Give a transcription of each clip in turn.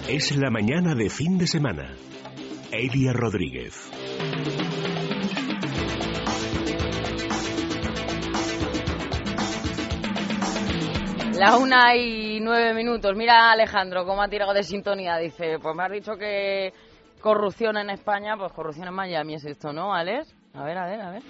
Es la mañana de fin de semana. Elia Rodríguez. La 1:09. Mira, Alejandro, cómo ha tirado de sintonía. Dice, pues me has dicho que corrupción en España, pues corrupción en Miami es esto, ¿no, Alex? A ver.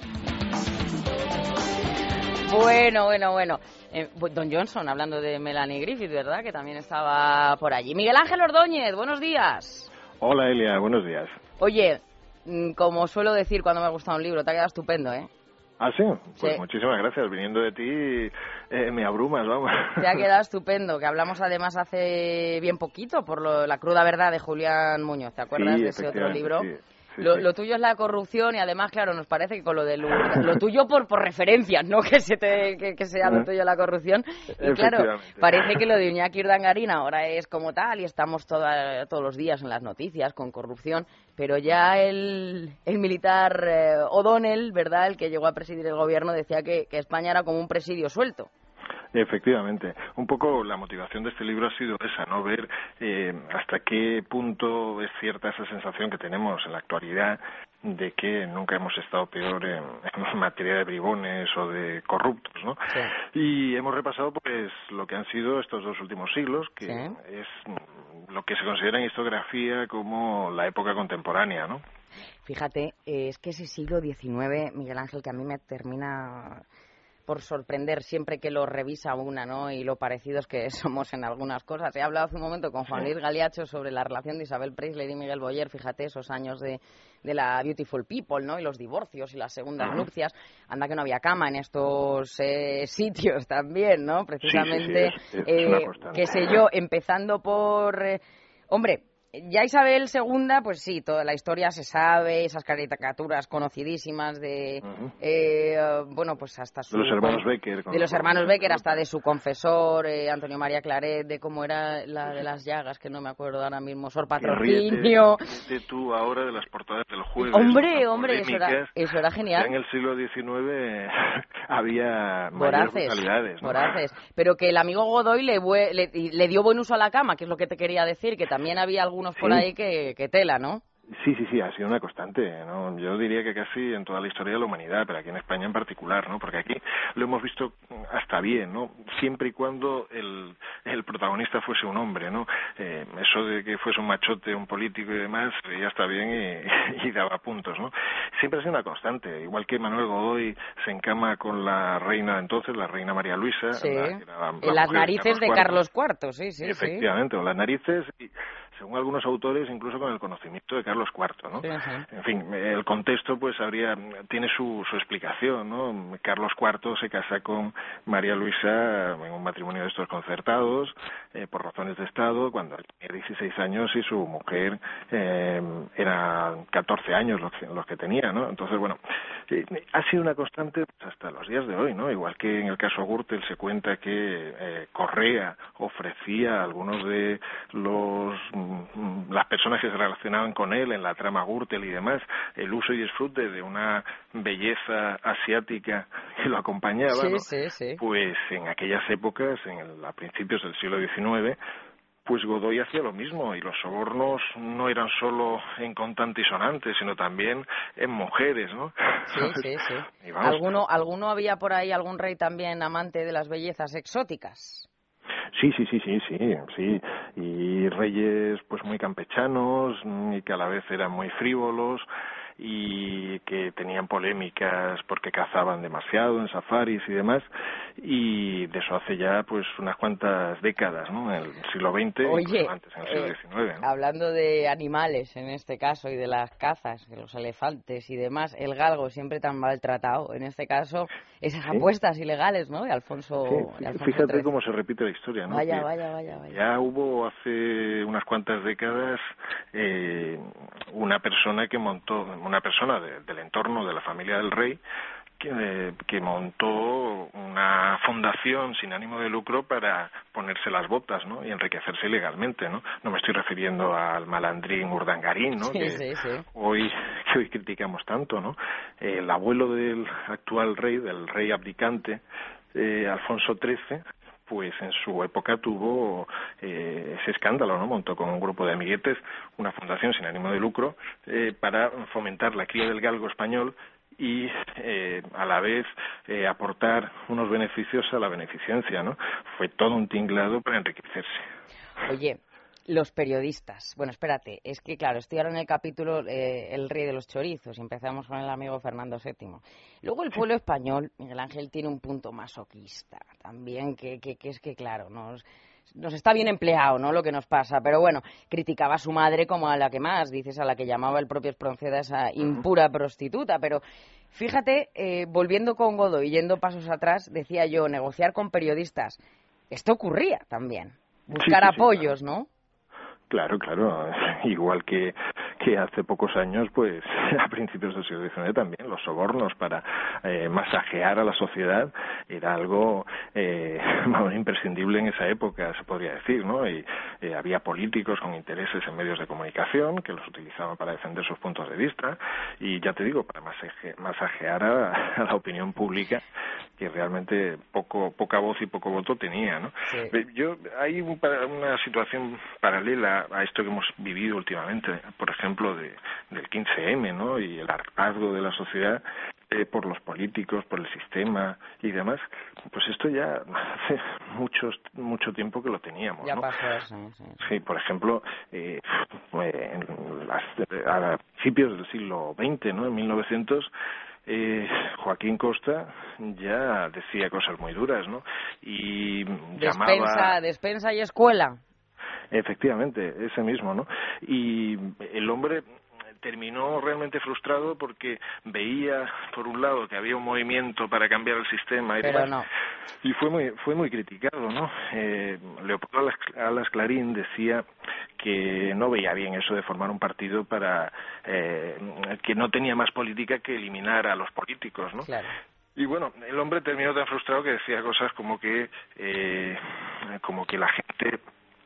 Bueno. Don Johnson, hablando de Melanie Griffith, ¿verdad? Que también estaba por allí. Miguel Ángel Ordóñez, buenos días. Hola, Elia, buenos días. Oye, como suelo decir cuando me gusta un libro, te ha quedado estupendo, ¿eh? ¿Ah, sí? Pues sí. Muchísimas gracias. Viniendo de ti, me abrumas, vamos. Te ha quedado estupendo, que hablamos además hace bien poquito por La cruda verdad de Julián Muñoz. ¿Te acuerdas Sí, de ese otro libro? Sí. Lo tuyo es la corrupción y además, claro, nos parece que con lo de lo tuyo por referencias, no que sea lo tuyo la corrupción. Y claro, parece que lo de Iñaki Urdangarín ahora es como tal y estamos todos los días en las noticias con corrupción, pero ya el militar O'Donnell, ¿verdad?, el que llegó a presidir el gobierno, decía que España era como un presidio suelto. Efectivamente. Un poco la motivación de este libro ha sido esa, ¿no? Ver hasta qué punto es cierta esa sensación que tenemos en la actualidad de que nunca hemos estado peor en materia de bribones o de corruptos, ¿no? Sí. Y hemos repasado, pues, lo que han sido estos 2 últimos siglos, que sí, es lo que se considera en historiografía como la época contemporánea, ¿no? Fíjate, es que ese siglo XIX, Miguel Ángel, que a mí me termina por sorprender siempre que lo revisa una, ¿no? Y lo parecidos que somos en algunas cosas. He hablado hace un momento con Juan Luis Galiacho sobre la relación de Isabel Presley y Miguel Boyer. Fíjate, esos años de la Beautiful People, ¿no? Y los divorcios y las segundas nupcias. Anda que no había cama en estos sitios también, ¿no? Precisamente, sí, es una constante. Qué sé yo, empezando por... hombre... Ya Isabel II, pues sí, toda la historia se sabe, esas caricaturas conocidísimas de, bueno, pues hasta de los hermanos Becker. De los hermanos Becker, hasta de su confesor, Antonio María Claret, de cómo era la de las llagas, que no me acuerdo ahora mismo, Sor Patrocinio. Ríete tú ahora de las portadas del Jueves. Hombre, eso era genial. Ya en el siglo XIX había mayores brutalidades, ¿no? Voraces. Pero que el amigo Godoy le dio buen uso a la cama, que es lo que te quería decir, que también había algunos por ahí que tela, ¿no? Sí, ha sido una constante, ¿no? Yo diría que casi en toda la historia de la humanidad, pero aquí en España en particular, ¿no? Porque aquí lo hemos visto hasta bien, ¿no? Siempre y cuando el protagonista fuese un hombre, ¿no? Eso de que fuese un machote, un político y demás, ya está bien y daba puntos, ¿no? Siempre ha sido una constante, igual que Manuel Godoy se encama con la reina de entonces, la reina María Luisa. Sí, en las narices de Carlos IV, sí. Efectivamente, o las narices y, según algunos autores, incluso con el conocimiento de Carlos IV, ¿no? Sí. En fin, el contexto pues tiene su explicación, ¿no? Carlos IV se casa con María Luisa en un matrimonio de estos concertados por razones de Estado, cuando tenía 16 años y su mujer eran 14 años los que tenía, ¿no? Entonces, bueno, ha sido una constante pues, hasta los días de hoy, ¿no? Igual que en el caso Gürtel se cuenta que Correa ofrecía a algunos de las personas que se relacionaban con él en la trama Gürtel y demás, el uso y disfrute de una belleza asiática que lo acompañaba, ¿no? Sí. Pues en aquellas épocas, a principios del siglo XIX, pues Godoy hacía lo mismo, y los sobornos no eran solo en contante y sonante, sino también en mujeres, ¿no? Sí. Y vamos, ¿Alguno había por ahí, algún rey también amante de las bellezas exóticas? Sí, y reyes pues muy campechanos y que a la vez eran muy frívolos y que tenían polémicas porque cazaban demasiado en safaris y demás, y de eso hace ya pues unas cuantas décadas, ¿no? En el siglo XX, incluso antes, en el siglo XIX, ¿no? Hablando de animales en este caso y de las cazas, de los elefantes y demás, el galgo siempre tan maltratado, en este caso esas apuestas ilegales, ¿no? De Alfonso Fíjate XIII. cómo se repite la historia, ¿no? Vaya. Ya hubo hace unas cuantas décadas una persona del entorno de la familia del rey que montó una fundación sin ánimo de lucro para ponerse las botas, ¿no? Y enriquecerse ilegalmente, ¿no? No me estoy refiriendo al malandrín Urdangarín, ¿no? Sí. Hoy criticamos tanto, ¿no? El abuelo del actual rey, del rey abdicante, Alfonso XIII, pues en su época tuvo ese escándalo, ¿no? Montó con un grupo de amiguetes una fundación sin ánimo de lucro para fomentar la cría del galgo español y a la vez aportar unos beneficios a la beneficencia, ¿no? Fue todo un tinglado para enriquecerse. Oye, los periodistas. Bueno, espérate, es que claro, estoy ahora en el capítulo El rey de los chorizos y empezamos con el amigo Fernando VII. Luego el pueblo español, Miguel Ángel, tiene un punto masoquista también, que es que claro, nos está bien empleado, ¿no?, lo que nos pasa, pero bueno, criticaba a su madre como a la que más, dices, a la que llamaba el propio Espronceda esa impura prostituta, pero fíjate, volviendo con Godoy, yendo pasos atrás, decía yo, negociar con periodistas, esto ocurría también, buscar apoyos, claro. ¿no? Claro, igual que hace pocos años, pues a principios del siglo XIX también, los sobornos para masajear a la sociedad era algo imprescindible en esa época, se podría decir, ¿no? Y había políticos con intereses en medios de comunicación que los utilizaban para defender sus puntos de vista y, ya te digo, para masajear a la opinión pública, que realmente poca voz y poco voto tenía, ¿no? Sí. Hay una situación paralela a esto que hemos vivido últimamente, por ejemplo, del 15M, ¿no? Y el hartazgo de la sociedad por los políticos, por el sistema y demás. Pues esto ya hace mucho tiempo que lo teníamos, ya ¿no? pasó eso, sí. Sí, por ejemplo, a principios del siglo XX, ¿no? En 1900, Joaquín Costa ya decía cosas muy duras, ¿no? Y despensa y escuela. Efectivamente, ese mismo, ¿no? Y el hombre terminó realmente frustrado porque veía, por un lado, que había un movimiento para cambiar el sistema y pero demás, no. y fue muy criticado, ¿no? Leopoldo Alas Clarín decía que no veía bien eso de formar un partido para que no tenía más política que eliminar a los políticos, ¿no? Claro. Y bueno, el hombre terminó tan frustrado que decía cosas como que la gente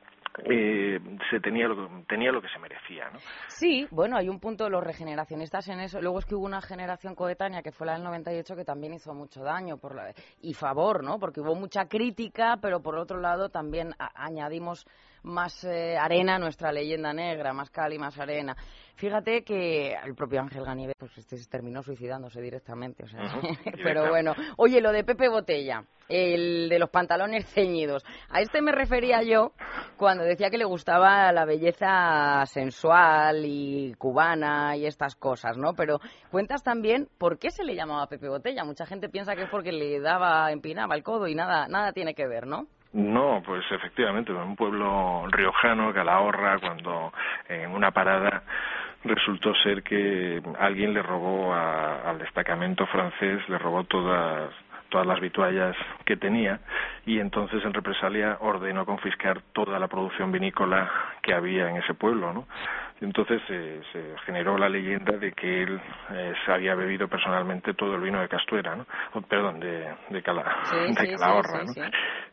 tenía lo que se merecía, ¿no? Sí, bueno, hay un punto de los regeneracionistas en eso. Luego es que hubo una generación coetánea que fue la del 98 que también hizo mucho daño y favor, ¿no? Porque hubo mucha crítica, pero por otro lado también añadimos más arena a nuestra leyenda negra, más cal y más arena. Fíjate que el propio Ángel Ganive pues se terminó suicidándose directamente, o sea, pero bueno. Oye, lo de Pepe Botella, el de los pantalones ceñidos, a este me refería yo cuando decía que le gustaba la belleza sensual y cubana y estas cosas, ¿no? Pero cuentas también por qué se le llamaba Pepe Botella. Mucha gente piensa que es porque le empinaba el codo y nada tiene que ver, ¿no? No, pues efectivamente, en un pueblo riojano, Calahorra, cuando en una parada resultó ser que alguien le robó al destacamento francés, le robó todas las vituallas que tenía y entonces en represalia ordenó confiscar toda la producción vinícola que había en ese pueblo, ¿no? Entonces se generó la leyenda de que él se había bebido personalmente todo el vino de Castuera, ¿no? Perdón, de Calahorra, ¿no?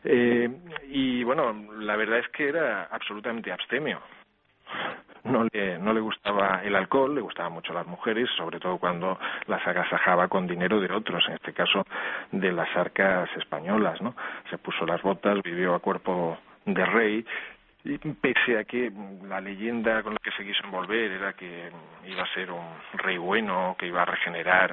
Y bueno, la verdad es que era absolutamente abstemio. No le gustaba el alcohol, le gustaban mucho las mujeres, sobre todo cuando las agasajaba con dinero de otros, en este caso de las arcas españolas, ¿no? Se puso las botas, vivió a cuerpo de rey, y pese a que la leyenda con la que se quiso envolver era que iba a ser un rey bueno, que iba a regenerar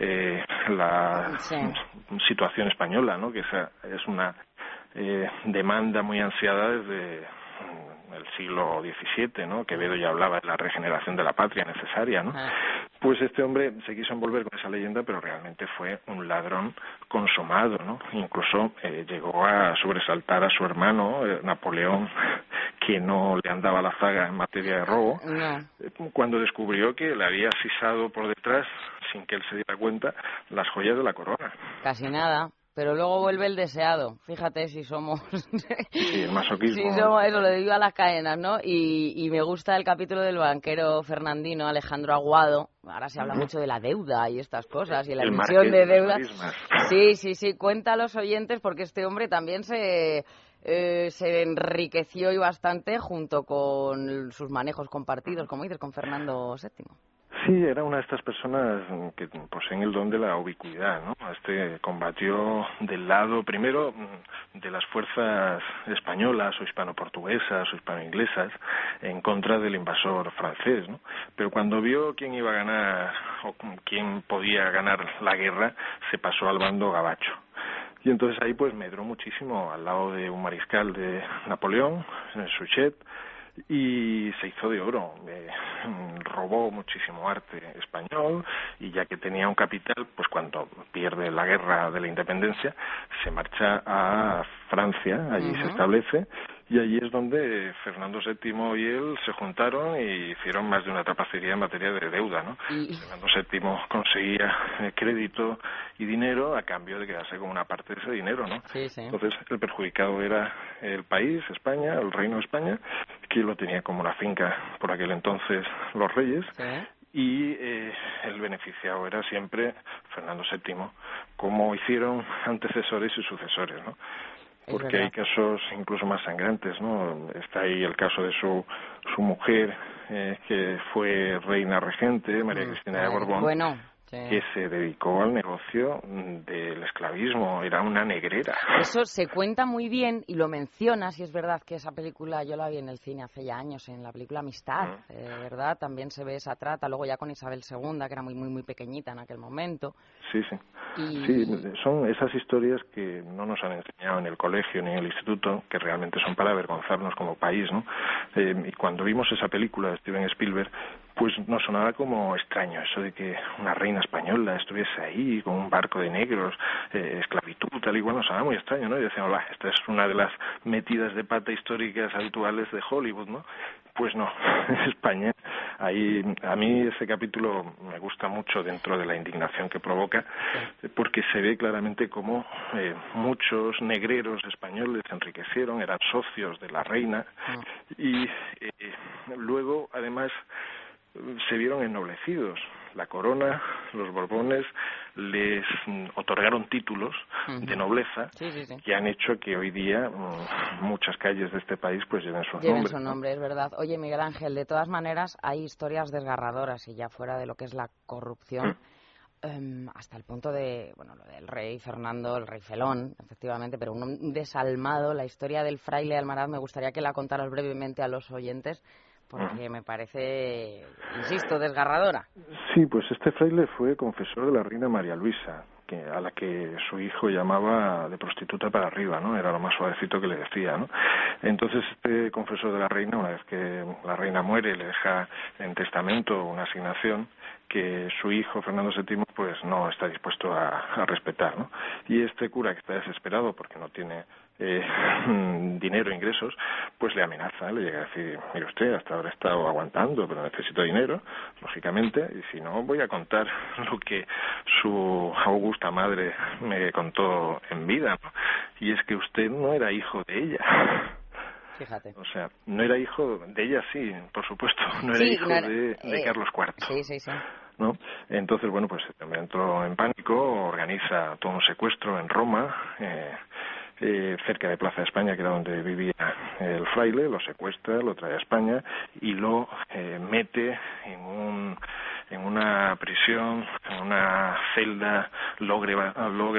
la situación española, ¿no? Que esa es una demanda muy ansiada desde el siglo XVII, ¿no? Quevedo ya hablaba de la regeneración de la patria necesaria, ¿no? Pues este hombre se quiso envolver con esa leyenda, pero realmente fue un ladrón consumado, ¿no? Incluso llegó a sobresaltar a su hermano, Napoleón, que no le andaba la zaga en materia de robo, cuando descubrió que le había sisado por detrás, sin que él se diera cuenta, las joyas de la corona. Casi nada. Pero luego vuelve el deseado. Fíjate si somos... Sí, el masoquismo. Si somos eso, lo digo a las cadenas, ¿no? Y me gusta el capítulo del banquero fernandino, Alejandro Aguado. Ahora se habla mucho de la deuda y estas cosas, y la emisión de deuda. Sí. Cuenta a los oyentes, porque este hombre también se enriqueció y bastante junto con sus manejos compartidos, como dices, con Fernando VII. Sí, era una de estas personas que poseen el don de la ubicuidad, ¿no? Combatió del lado, primero, de las fuerzas españolas o hispano-portuguesas o hispano-inglesas en contra del invasor francés, ¿no? Pero cuando vio quién iba a ganar o quién podía ganar la guerra, se pasó al bando gabacho. Y entonces ahí pues medró muchísimo al lado de un mariscal de Napoleón, Suchet, y se hizo de oro, robó muchísimo arte español y ya que tenía un capital, pues cuando pierde la guerra de la independencia se marcha a Francia, allí se establece y allí es donde Fernando VII y él se juntaron y hicieron más de una trapacería en materia de deuda, ¿no? Fernando VII conseguía crédito y dinero a cambio de quedarse con una parte de ese dinero, ¿no? Sí, sí. Entonces el perjudicado era el país, España, el Reino de España, que lo tenía como una finca por aquel entonces los reyes, y el beneficiado era siempre Fernando VII, como hicieron antecesores y sucesores, ¿no? Porque hay casos incluso más sangrantes, ¿no? Está ahí el caso de su mujer, que fue reina regente, María Cristina de Borbón, que se dedicó al negocio del esclavismo, era una negrera. Eso se cuenta muy bien y lo mencionas, y es verdad que esa película yo la vi en el cine hace ya años, en la película Amistad, ¿verdad? También se ve esa trata, luego ya con Isabel II, que era muy, muy, muy pequeñita en aquel momento. Sí, sí. Sí, son esas historias que no nos han enseñado en el colegio ni en el instituto, que realmente son para avergonzarnos como país, ¿no? Y cuando vimos esa película de Steven Spielberg, pues nos sonaba como extraño eso de que una reina española estuviese ahí con un barco de negros, esclavitud, tal y cual, nos sonaba muy extraño, ¿no? Y decíamos, esta es una de las metidas de pata históricas habituales de Hollywood, ¿no? Pues no, España, ahí a mí ese capítulo me gusta mucho dentro de la indignación que provoca, porque se ve claramente cómo muchos negreros españoles se enriquecieron, eran socios de la reina y luego además se vieron ennoblecidos. La corona, los Borbones, les otorgaron títulos de nobleza que han hecho que hoy día muchas calles de este país pues lleven su nombre. Es verdad. Oye, Miguel Ángel, de todas maneras hay historias desgarradoras y ya fuera de lo que es la corrupción, hasta el punto de, bueno, lo del rey Fernando, el rey Felón, efectivamente, pero un desalmado, la historia del fraile Almaraz, me gustaría que la contaras brevemente a los oyentes, porque me parece, insisto, desgarradora. Sí, pues este fraile fue confesor de la reina María Luisa, a la que su hijo llamaba de prostituta para arriba, ¿no? Era lo más suavecito que le decía, ¿no? Entonces este confesor de la reina, una vez que la reina muere, le deja en testamento una asignación que su hijo Fernando VII pues no está dispuesto a respetar, ¿no? Y este cura, que está desesperado porque no tiene dinero, ingresos, pues le amenaza, le llega a decir, mire usted, hasta ahora he estado aguantando, pero necesito dinero, lógicamente, y si no voy a contar lo que su augusta madre me contó en vida, ¿no? Y es que usted no era hijo de ella. Fíjate. O sea, no era hijo de ella, sí, por supuesto, no era hijo de Carlos IV. Sí. ¿No? Entonces, bueno, pues entró en pánico, organiza todo un secuestro en Roma, cerca de Plaza de España, que era donde vivía el fraile, lo secuestra, lo trae a España y lo mete en una prisión, en una celda lóbrega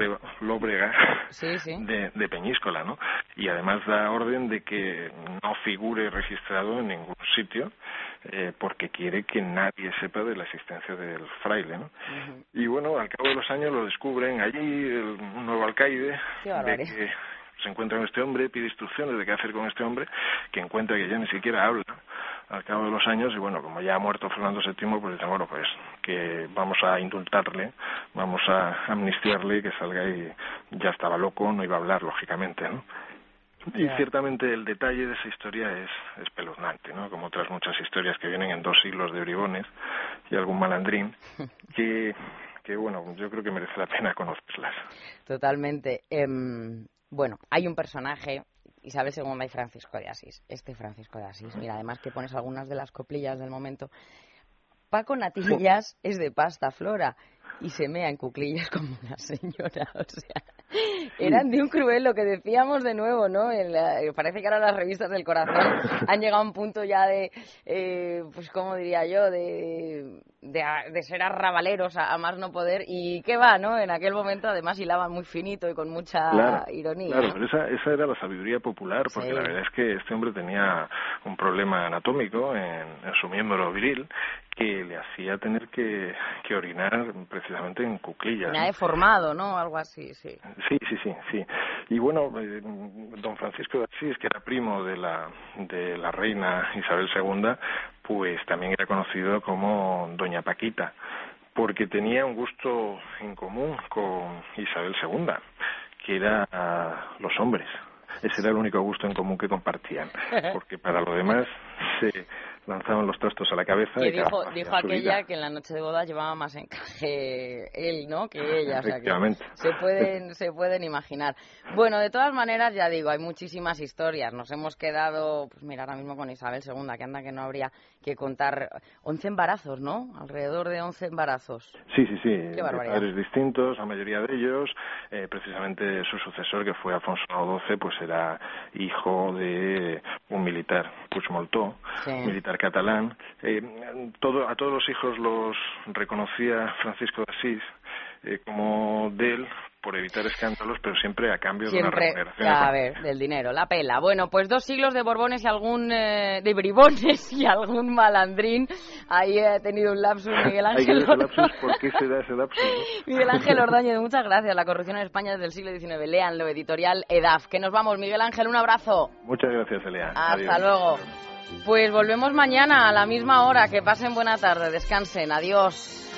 de Peñíscola, ¿no? Y además da orden de que no figure registrado en ningún sitio, porque quiere que nadie sepa de la existencia del fraile, ¿no? Y bueno, al cabo de los años lo descubren allí, un nuevo alcaide, de que se encuentra con este hombre, pide instrucciones de qué hacer con este hombre, que encuentra que ya ni siquiera habla al cabo de los años, y bueno, como ya ha muerto Fernando VII, pues dicen, bueno, pues que vamos a indultarle, vamos a amnistiarle, que salga, y ya estaba loco, no iba a hablar, lógicamente, ¿no? Y ciertamente el detalle de esa historia es espeluznante, ¿no? Como otras muchas historias que vienen en 2 siglos de bribones y algún malandrín, que bueno, yo creo que merece la pena conocerlas. Totalmente. Bueno, hay un personaje, Isabel II y Francisco de Asís. Este Francisco de Asís, mira, además que pones algunas de las coplillas del momento. Paco Natillas es de pasta flora y se mea en cuclillas como una señora, o sea, eran de un cruel, lo que decíamos de nuevo, ¿no? Parece que ahora las revistas del corazón han llegado a un punto ya de, pues cómo diría yo, de de ser arrabaleros a más no poder, y qué va, ¿no? En aquel momento además hilaban muy finito y con mucha ironía. Claro, pero esa era la sabiduría popular, porque la verdad es que este hombre tenía un problema anatómico en su miembro viril que le hacía tener que orinar precisamente en cuclillas. Me ha deformado, ¿no? Algo así, sí. Sí. Y bueno, don Francisco de Asís, que era primo de la reina Isabel II, pues también era conocido como Doña Paquita, porque tenía un gusto en común con Isabel II, que era los hombres. Ese era el único gusto en común que compartían, porque para lo demás se lanzaban los trastos a la cabeza. Que dijo aquella que en la noche de boda llevaba más encaje él, ¿no?, que ella. Efectivamente. O sea, que se pueden imaginar. Bueno, de todas maneras, ya digo, hay muchísimas historias. Nos hemos quedado, pues mira, ahora mismo con Isabel II, que anda que no habría que contar 11 embarazos, ¿no? Alrededor de 11 embarazos. Sí. Qué barbaridad. Padres distintos, la mayoría de ellos. Precisamente su sucesor, que fue Alfonso XII, pues era hijo de un militar, Puigmoltó, militar catalán. A todos los hijos los reconocía Francisco de Asís como de él, por evitar escándalos, pero siempre a cambio de una remuneración. A ver, del dinero, la pela. Bueno, pues 2 siglos de Borbones y de bribones y algún malandrín. Ahí he tenido un lapsus, Miguel Ángel Ordóñez. ¿Por qué se da ese lapsus? Miguel Ángel Ordóñez, muchas gracias. La corrupción en España desde el siglo XIX. Léanlo, editorial EDAF. Que nos vamos, Miguel Ángel, un abrazo. Muchas gracias, Elia. Hasta luego. Pues volvemos mañana a la misma hora. Que pasen buena tarde, descansen. Adiós.